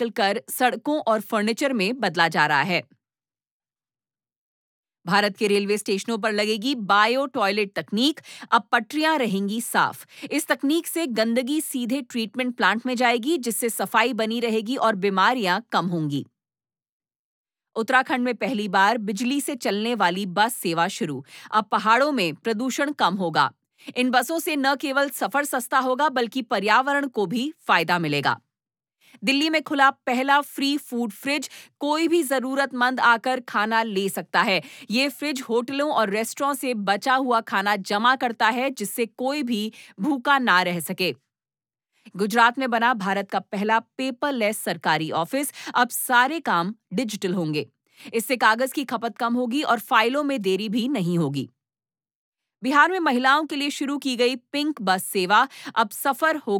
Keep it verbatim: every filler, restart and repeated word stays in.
Recycle कर सड़कों और फर्नीचर में बदला जा रहा है। भारत के रेलवे स्टेशनों पर लगेगी बायो टॉयलेट तकनीक। अब पटरियां रहेंगी साफ। इस तकनीक से गंदगी सीधे ट्रीटमेंट प्लांट में जाएगी, जिससे सफाई बनी रहेगी और बीमारियां कम होंगी। उत्तराखंड में पहली बार बिजली से चलने वाली बस सेवा शुरू। अब पहाड़ों में प्रदूषण कम होगा। इन बसों से न केवल सफर सस्ता होगा, बल्कि पर्यावरण को भी फायदा मिलेगा। दिल्ली में खुला पहला फ्री फूड फ्रिज। कोई भी जरूरतमंद आकर खाना ले सकता है। ये फ्रिज होटलों और रेस्टोरेंट से बचा हुआ खाना जमा करता है, जिससे कोई भी भूखा ना रह सके। गुजरात में बना भारत का पहला पेपरलेस सरकारी ऑफिस। अब सारे काम डिजिटल होंगे। इससे कागज की खपत कम होगी और फाइलों में देरी भी नहीं होगी। बिहार में महिलाओं के लिए शुरू की गई पिंक बस सेवा। अब सफर होगा